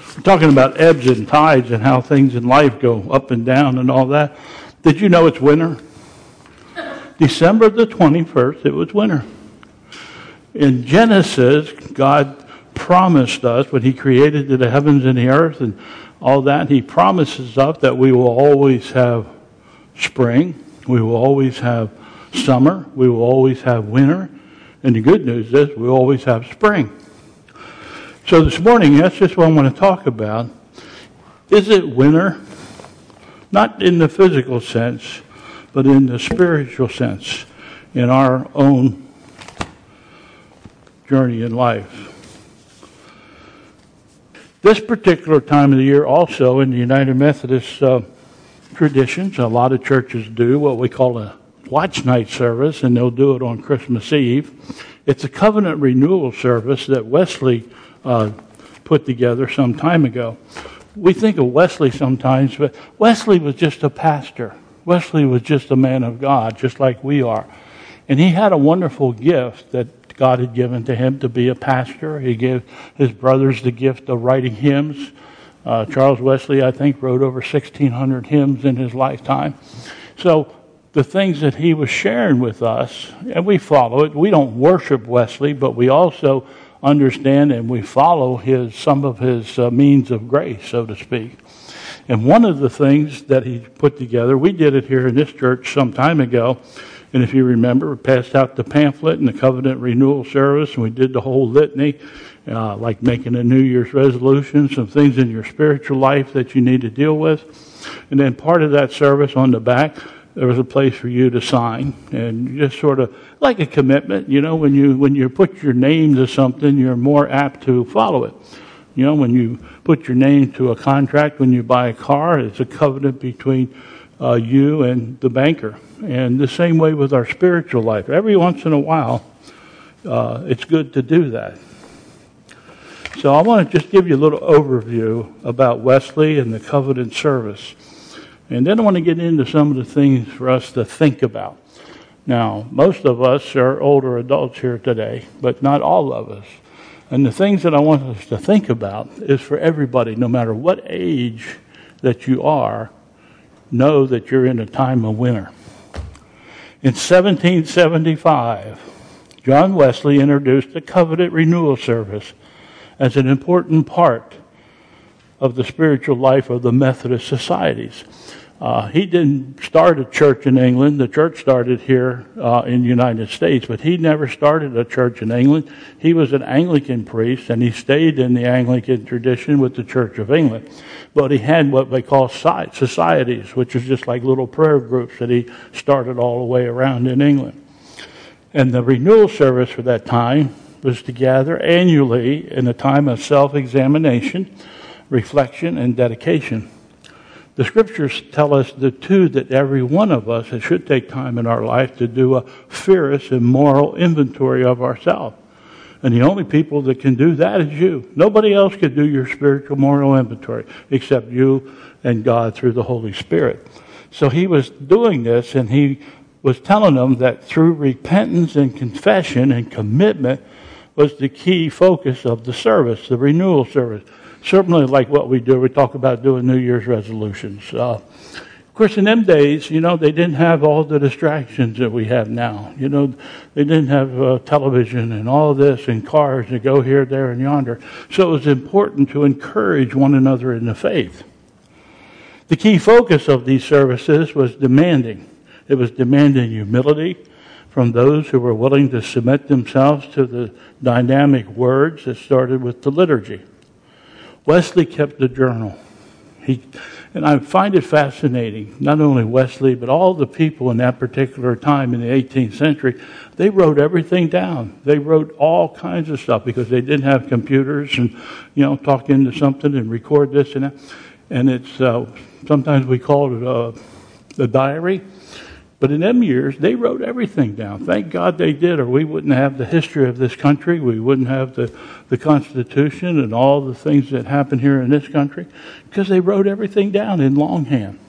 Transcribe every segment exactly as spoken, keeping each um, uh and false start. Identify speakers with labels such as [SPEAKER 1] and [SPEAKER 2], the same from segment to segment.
[SPEAKER 1] We're talking about ebbs and tides and how things in life go up and down and all that. Did you know it's winter? December the twenty-first, it was winter. In Genesis, God promised us when he created the heavens and the earth and all that, he promises us that we will always have spring, we will always have summer, we will always have winter, and the good news is we'll always have spring. So this morning, that's just what I want to talk about. Is it winter? Not in the physical sense, but in the spiritual sense, in our own journey in life. This particular time of the year also in the United Methodist uh, traditions, a lot of churches do what we call a watch night service, and they'll do it on Christmas Eve. It's a covenant renewal service that Wesley uh, put together some time ago. We think of Wesley sometimes, but Wesley was just a pastor. Wesley was just a man of God, just like we are. And he had a wonderful gift that God had given to him to be a pastor. He gave his brothers the gift of writing hymns. Uh, Charles Wesley, I think, wrote over sixteen hundred hymns in his lifetime. So the things that he was sharing with us, and we follow it. We don't worship Wesley, but we also understand and we follow his some of his uh, means of grace, so to speak. And one of the things that he put together, we did it here in this church some time ago. And if you remember, we passed out the pamphlet and the covenant renewal service, and we did the whole litany, uh, like making a New Year's resolution, some things in your spiritual life that you need to deal with. And then part of that service on the back, there was a place for you to sign, and just sort of like a commitment. You know, when you when you put your name to something, you're more apt to follow it. You know, when you put your name to a contract, when you buy a car, it's a covenant between uh, you and the banker. And the same way with our spiritual life. Every once in a while, uh, it's good to do that. So I want to just give you a little overview about Wesley and the covenant service. And then I want to get into some of the things for us to think about. Now, most of us are older adults here today, but not all of us. And the things that I want us to think about is for everybody, no matter what age that you are, know that you're in a time of winter. In seventeen seventy-five, John Wesley introduced the covenant renewal service as an important part of the spiritual life of the Methodist societies. Uh, he didn't start a church in England. The church started here uh, in the United States, but he never started a church in England. He was an Anglican priest, and he stayed in the Anglican tradition with the Church of England. But he had what they call societies, which is just like little prayer groups that he started all the way around in England. And the renewal service for that time was to gather annually in a time of self-examination, reflection, and dedication. The scriptures tell us the two that every one of us it should take time in our life to do a fierce and moral inventory of ourselves. And the only people that can do that is you. Nobody else can do your spiritual moral inventory except you and God through the Holy Spirit. So he was doing this, and he was telling them that through repentance and confession and commitment was the key focus of the service, the renewal service. Certainly like what we do, we talk about doing New Year's resolutions. Uh, of course, in them days, you know, they didn't have all the distractions that we have now. You know, they didn't have uh, television and all this and cars to go here, there, and yonder. So it was important to encourage one another in the faith. The key focus of these services was demanding. It was demanding humility from those who were willing to submit themselves to the dynamic words that started with the liturgy. Wesley kept the journal. He, and I find it fascinating, not only Wesley, but all the people in that particular time in the eighteenth century, they wrote everything down. They wrote all kinds of stuff because they didn't have computers and, you know, talk into something and record this and that. And it's, uh, sometimes we call it uh, the diary. But in them years, they wrote everything down. Thank God they did, or we wouldn't have the history of this country. We wouldn't have the, the Constitution and all the things that happen here in this country, because they wrote everything down in longhand.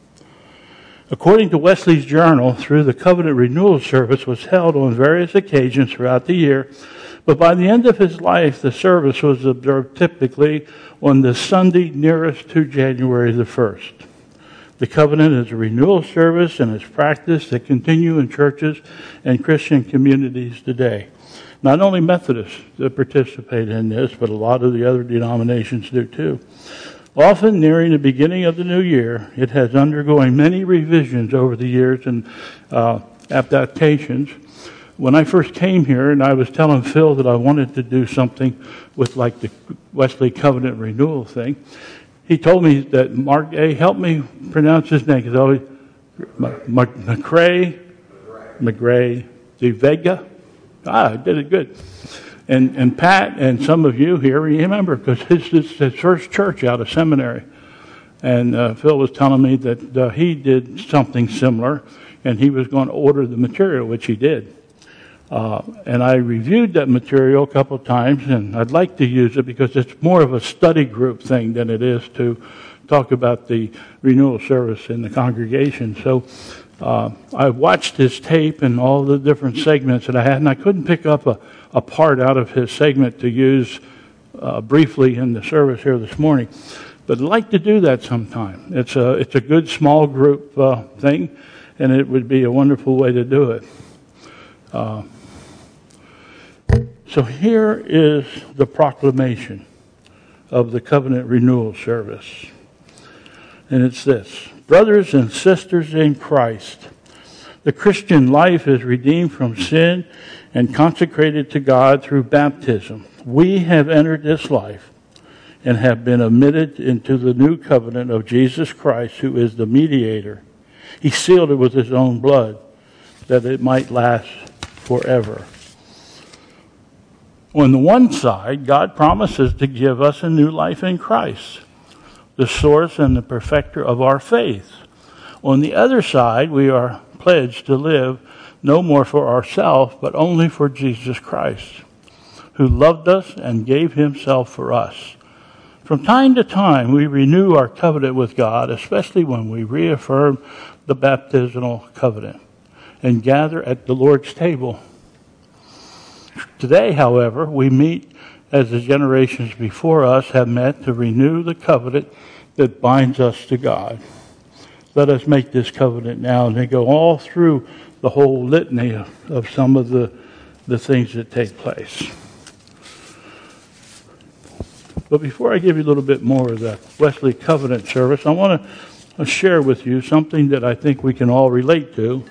[SPEAKER 1] According to Wesley's journal, through the covenant renewal service was held on various occasions throughout the year But by the end of his life, the service was observed typically on the Sunday nearest to January the first. The covenant is a renewal service and is practiced that continue in churches and Christian communities today. Not only Methodists that participate in this, but a lot of the other denominations do too. Often nearing the beginning of the new year, it has undergone many revisions over the years and uh, adaptations. When I first came here, and I was telling Phil that I wanted to do something with like the Wesley Covenant Renewal thing, he told me that Mark, hey, help me pronounce his name, because I always, McRae, McRae, De Vega. Ah, I did it good. And and Pat and some of you here remember, because this is his first church out of seminary. And uh, Phil was telling me that uh, he did something similar, and he was going to order the material, which he did. Uh, and I reviewed that material a couple of times, and I'd like to use it because it's more of a study group thing than it is to talk about the renewal service in the congregation. So uh, I watched his tape and all the different segments that I had, and I couldn't pick up a, a part out of his segment to use uh, briefly in the service here this morning. But I'd like to do that sometime. It's a, it's a good small group uh, thing, and it would be a wonderful way to do it. Uh, so here is the proclamation of the covenant renewal service. And it's this: brothers and sisters in Christ, the Christian life is redeemed from sin and consecrated to God through baptism. We have entered this life and have been admitted into the new covenant of Jesus Christ, who is the mediator. He sealed it with his own blood, that it might last forever. On the one side, God promises to give us a new life in Christ, the source and the perfecter of our faith. On the other side, we are pledged to live no more for ourselves, but only for Jesus Christ, who loved us and gave himself for us. From time to time, we renew our covenant with God, especially when we reaffirm the baptismal covenant and gather at the Lord's table. Today, however, we meet as the generations before us have met to renew the covenant that binds us to God. Let us make this covenant now. And they go all through the whole litany of, of some of the, the things that take place. But before I give you a little bit more of the Wesley Covenant service, I want to share with you something that I think we can all relate to,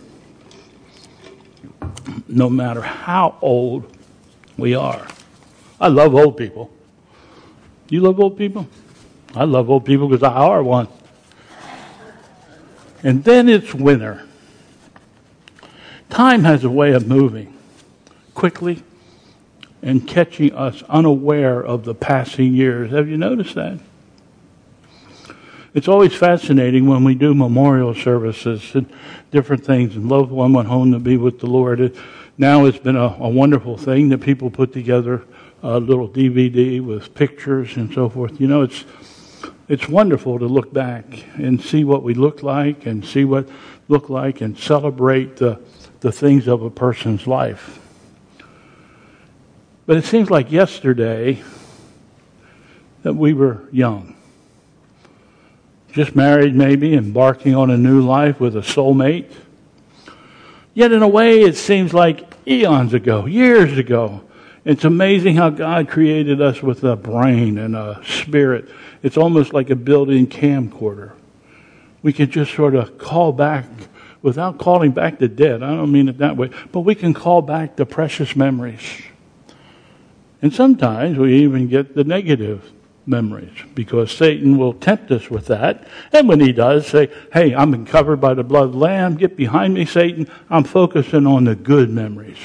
[SPEAKER 1] no matter how old we are. I love old people. You love old people? I love old people because I are one. And then it's winter. Time has a way of moving quickly and catching us unaware of the passing years. Have you noticed that? It's always fascinating when we do memorial services and different things, and loved one went home to be with the Lord. It, now it's been a, a wonderful thing that people put together a little D V D with pictures and so forth. You know, it's it's wonderful to look back and see what we look like and see what look like and celebrate the, the things of a person's life. But it seems like yesterday that we were young. Just married maybe, embarking on a new life with a soulmate. Yet in a way it seems like eons ago, years ago. It's amazing how God created us with a brain and a spirit. It's almost like a built-in camcorder. We can just sort of call back, without calling back the dead. I don't mean it that way. But we can call back the precious memories. And sometimes we even get the negative memories, because Satan will tempt us with that. And when he does, say, hey, I'm been covered by the blood of the Lamb. Get behind me, Satan. I'm focusing on the good memories.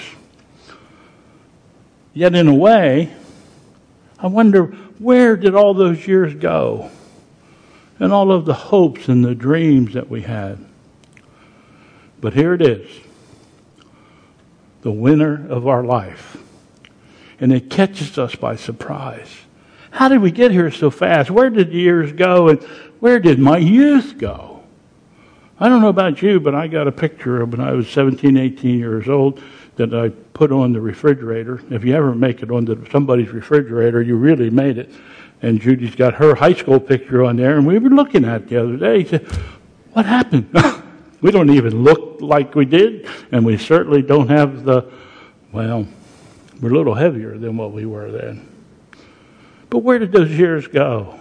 [SPEAKER 1] Yet in a way, I wonder, where did all those years go? And all of the hopes and the dreams that we had. But here it is. The winter of our life. And it catches us by surprise. How did we get here so fast? Where did the years go? And where did my youth go? I don't know about you, but I got a picture of when I was seventeen, eighteen years old that I put on the refrigerator. If you ever make it onto somebody's refrigerator, you really made it. And Judy's got her high school picture on there, and we were looking at it the other day. He said, what happened? We don't even look like we did, and we certainly don't have the, well, we're a little heavier than what we were then. But where did those years go?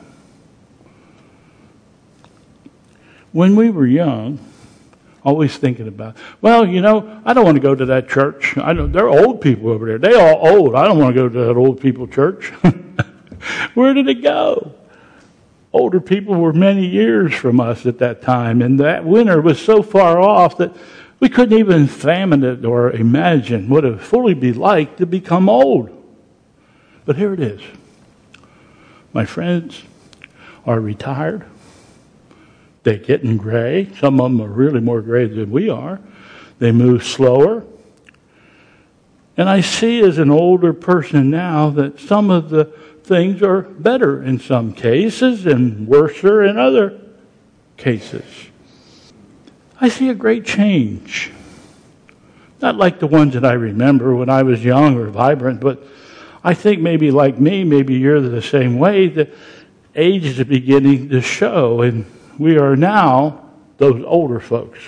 [SPEAKER 1] When we were young, always thinking about, well, you know, I don't want to go to that church. I know there are old people over there. They all old. I don't want to go to that old people church. Where did it go? Older people were many years from us at that time, and that winter was so far off that we couldn't even fathom it or imagine what it would fully be like to become old. But here it is. My friends are retired. They're getting gray. Some of them are really more gray than we are. They move slower. And I see as an older person now that some of the things are better in some cases and worser in other cases. I see a great change. Not like the ones that I remember when I was young or vibrant, but I think maybe like me, maybe you're the same way, that age is beginning to show, and we are now those older folks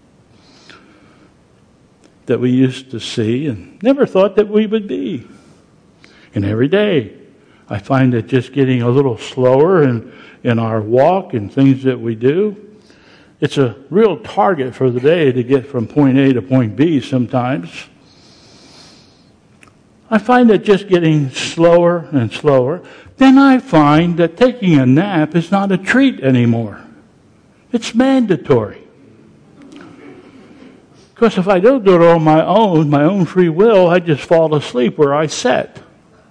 [SPEAKER 1] that we used to see and never thought that we would be. And every day, I find it just getting a little slower in, in our walk and things that we do. It's a real target for the day to get from point A to point B sometimes. I find it just getting slower and slower. Then I find that taking a nap is not a treat anymore. It's mandatory. Because if I don't do it on my own, my own free will, I just fall asleep where I sat.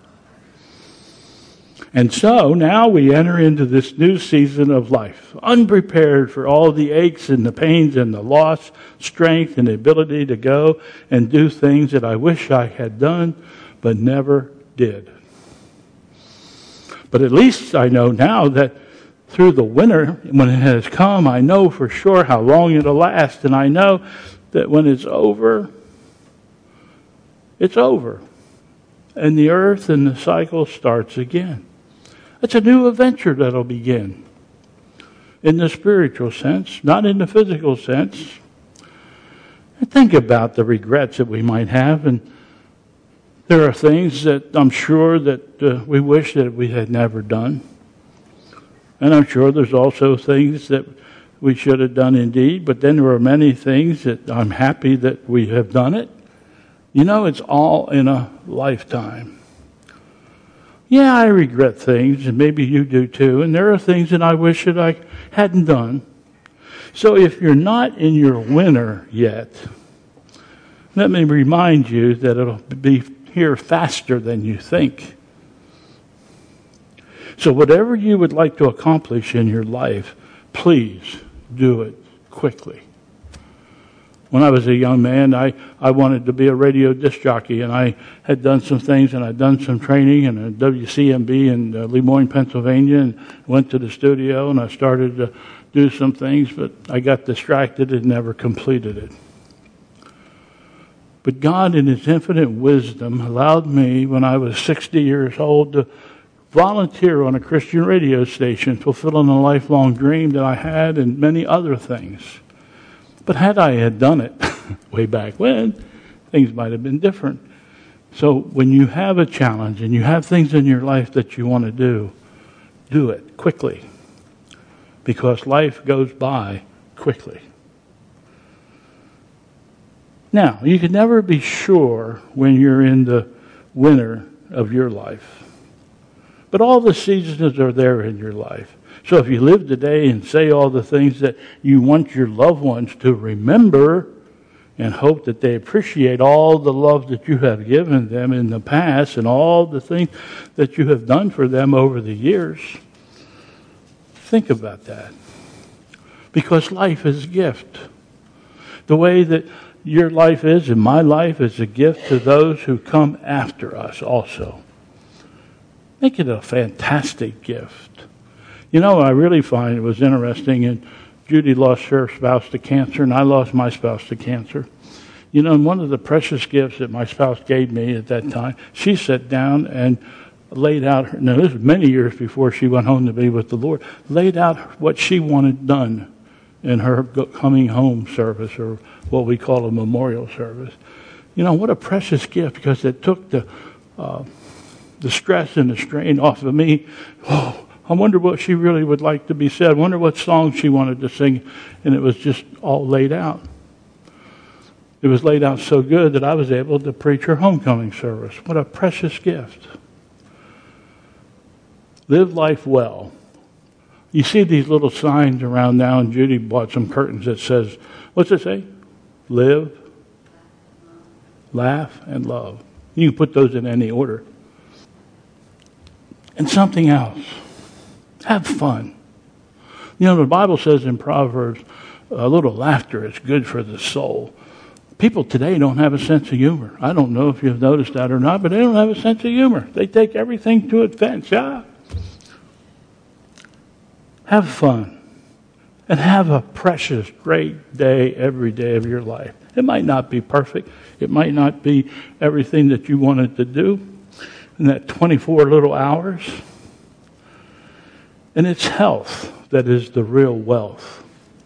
[SPEAKER 1] And so now we enter into this new season of life, unprepared for all the aches and the pains and the loss, strength and the ability to go and do things that I wish I had done but never did. But at least I know now that through the winter, when it has come, I know for sure how long it'll last, and I know that when it's over, it's over. And the earth and the cycle starts again. It's a new adventure that'll begin. In the spiritual sense, not in the physical sense. And think about the regrets that we might have. And there are things that I'm sure that uh, we wish that we had never done. And I'm sure there's also things that we should have done indeed. But then there are many things that I'm happy that we have done it. You know, it's all in a lifetime. Yeah, I regret things, and maybe you do too, and there are things that I wish that I hadn't done. So if you're not in your winter yet, let me remind you that it'll be here faster than you think. So whatever you would like to accomplish in your life, please do it quickly. When I was a young man, I, I wanted to be a radio disc jockey, and I had done some things, and I'd done some training in a W C M B in uh, Lemoyne, Pennsylvania, and went to the studio, and I started to do some things, but I got distracted and never completed it. But God, in His infinite wisdom, allowed me, when I was sixty years old, to volunteer on a Christian radio station, fulfilling a lifelong dream that I had and many other things. But had I had done it way back when, things might have been different. So when you have a challenge and you have things in your life that you want to do, do it quickly. Because life goes by quickly. Now, you can never be sure when you're in the winter of your life. But all the seasons are there in your life. So if you live today and say all the things that you want your loved ones to remember and hope that they appreciate all the love that you have given them in the past and all the things that you have done for them over the years, think about that. Because life is a gift. The way that your life is and my life is a gift to those who come after us also. Make it a fantastic gift. You know, I really find it was interesting, and Judy lost her spouse to cancer, and I lost my spouse to cancer. You know, one of the precious gifts that my spouse gave me at that time, she sat down and laid out, her, now this was many years before she went home to be with the Lord, laid out what she wanted done in her coming home service, or what we call a memorial service. You know, what a precious gift, because it took the uh, the stress and the strain off of me. Oh, I wonder what she really would like to be said. I wonder what song she wanted to sing. And it was just all laid out. It was laid out so good that I was able to preach her homecoming service. What a precious gift. Live life well. You see these little signs around now, and Judy bought some curtains that says, what's it say? Live, laugh, and love. You can put those in any order. And something else. Have fun. You know, the Bible says in Proverbs, a little laughter is good for the soul. People today don't have a sense of humor. I don't know if you've noticed that or not, but they don't have a sense of humor. They take everything to offense. Yeah. Have fun. And have a precious, great day every day of your life. It might not be perfect. It might not be everything that you wanted to do in that twenty-four little hours. And it's health that is the real wealth.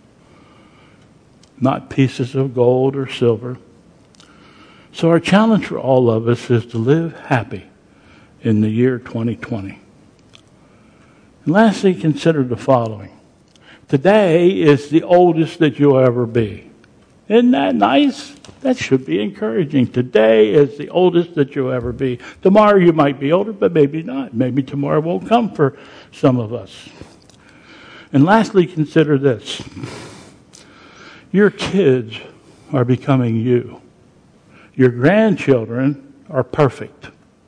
[SPEAKER 1] Not pieces of gold or silver. So our challenge for all of us is to live happy in the year twenty twenty. And lastly, consider the following. Today is the oldest that you'll ever be. Isn't that nice? That should be encouraging. Today is the oldest that you'll ever be. Tomorrow you might be older, but maybe not. Maybe tomorrow won't come for some of us. And lastly, consider this. Your kids are becoming you. Your grandchildren are perfect.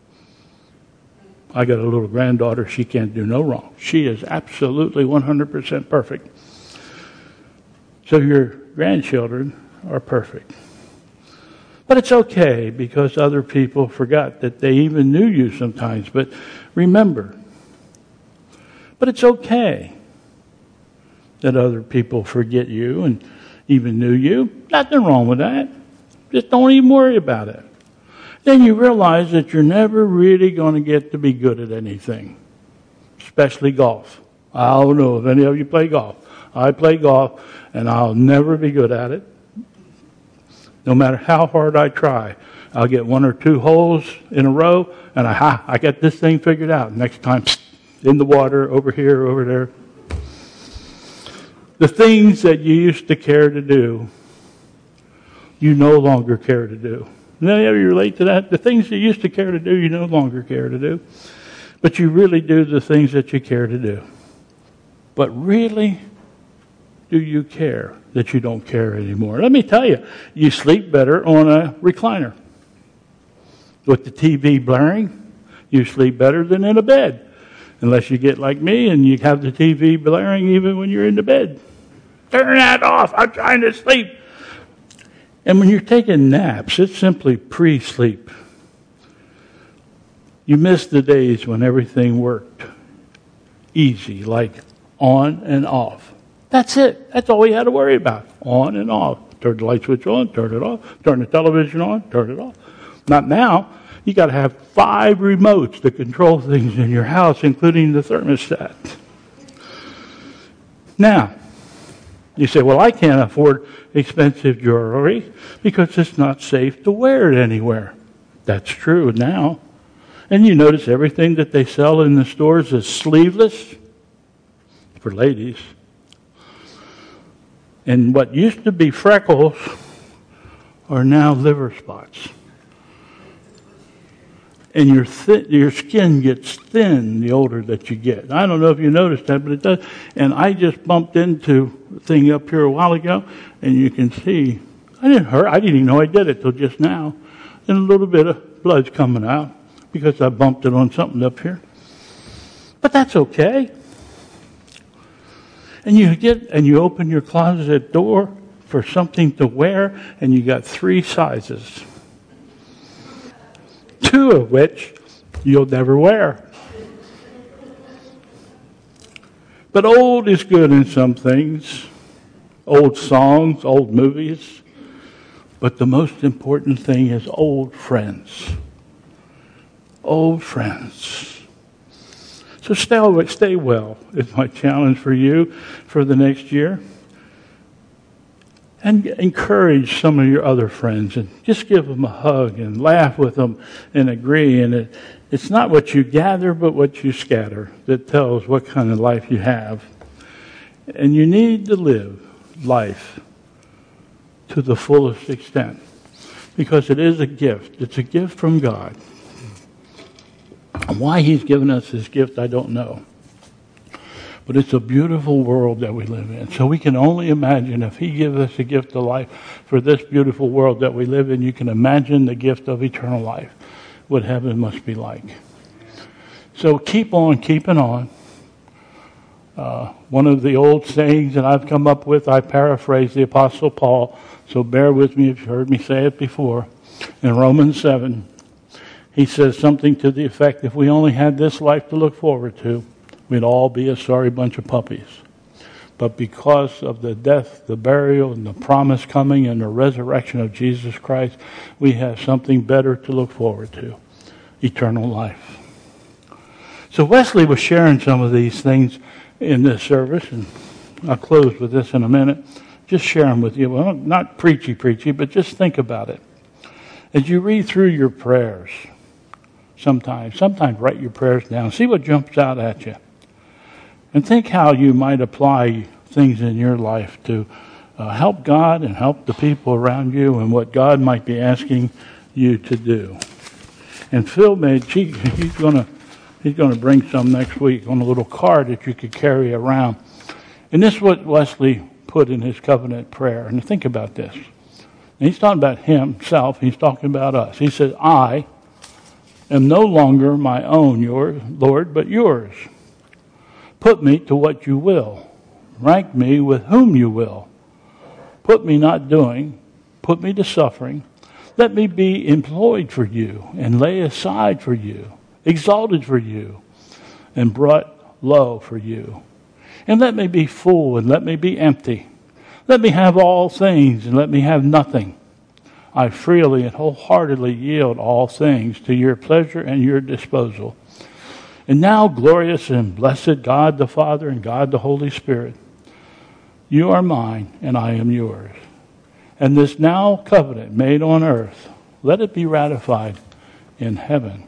[SPEAKER 1] I got a little granddaughter. She can't do no wrong. She is absolutely one hundred percent perfect. So your grandchildren are perfect. But it's okay, because other people forgot that they even knew you sometimes. But remember, but it's okay that other people forget you and even knew you. Nothing wrong with that. Just don't even worry about it. Then you realize that you're never really going to get to be good at anything, especially golf. I don't know if any of you play golf. I play golf, and I'll never be good at it. No matter how hard I try, I'll get one or two holes in a row, and I, ha, I got this thing figured out. Next time, in the water, over here, over there. The things that you used to care to do, you no longer care to do. Does any of you relate to that? The things you used to care to do, you no longer care to do. But you really do the things that you care to do. But really, do you care that you don't care anymore? Let me tell you, you sleep better on a recliner. With the T V blaring, you sleep better than in a bed. Unless you get like me and you have the T V blaring even when you're in the bed. Turn that off. I'm trying to sleep. And when you're taking naps, it's simply pre-sleep. You miss the days when everything worked easy, like on and off. That's it. That's all we had to worry about. On and off. Turn the light switch on, turn it off. Turn the television on, turn it off. Not now. You got to have five remotes to control things in your house, including the thermostat. Now, you say, well, I can't afford expensive jewelry because it's not safe to wear it anywhere. That's true now. And you notice everything that they sell in the stores is sleeveless for ladies. And what used to be freckles are now liver spots. And your th- your skin gets thin the older that you get. I don't know if you noticed that, but it does. And I just bumped into a thing up here a while ago, and you can see, I didn't hurt. I didn't even know I did it till just now. And a little bit of blood's coming out because I bumped it on something up here. But that's okay. And you get and you open your closet door for something to wear, and you got three sizes. Two of which you'll never wear. But old is good in some things. Old songs, old movies. But the most important thing is old friends. Old friends. So stay, stay well is my challenge for you for the next year. And encourage some of your other friends and just give them a hug and laugh with them and agree. And it, it's not what you gather, but what you scatter that tells what kind of life you have. And you need to live life to the fullest extent because it is a gift. It's a gift from God. And why He's given us this gift, I don't know. But it's a beautiful world that we live in. So we can only imagine if He gives us a gift of life for this beautiful world that we live in, you can imagine the gift of eternal life, what heaven must be like. So keep on keeping on. Uh, one of the old sayings that I've come up with, I paraphrase the Apostle Paul, so bear with me if you've heard me say it before. In Romans seven, he says something to the effect, if we only had this life to look forward to, we'd all be a sorry bunch of puppies. But because of the death, the burial, and the promise coming and the resurrection of Jesus Christ, we have something better to look forward to, eternal life. So Wesley was sharing some of these things in this service, and I'll close with this in a minute. Just share them with you. Well, not preachy, preachy, but just think about it. As you read through your prayers, sometimes, sometimes write your prayers down. See what jumps out at you. And think how you might apply things in your life to uh, help God and help the people around you and what God might be asking you to do. And Phil made, he, he's going to he's going to bring some next week on a little card that you could carry around. And this is what Wesley put in his covenant prayer. And think about this. And he's talking about himself. He's talking about us. He says, I am no longer my own, yours, Lord, but yours. Put me to what you will. Rank me with whom you will. Put me not doing. Put me to suffering. Let me be employed for you and lay aside for you, exalted for you, and brought low for you. And let me be full and let me be empty. Let me have all things and let me have nothing. I freely and wholeheartedly yield all things to your pleasure and your disposal. And now, glorious and blessed God the Father and God the Holy Spirit, you are mine and I am yours. And this now covenant made on earth, let it be ratified in heaven.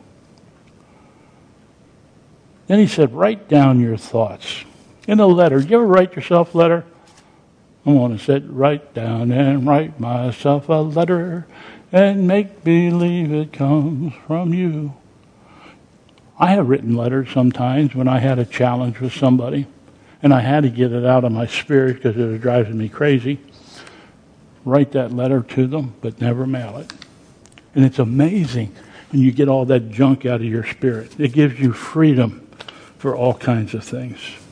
[SPEAKER 1] Then he said, write down your thoughts. In a letter, do you ever write yourself a letter? I want to sit right down and write myself a letter and make believe it comes from you. I have written letters sometimes when I had a challenge with somebody and I had to get it out of my spirit because it was driving me crazy. Write that letter to them, but never mail it. And it's amazing when you get all that junk out of your spirit. It gives you freedom for all kinds of things.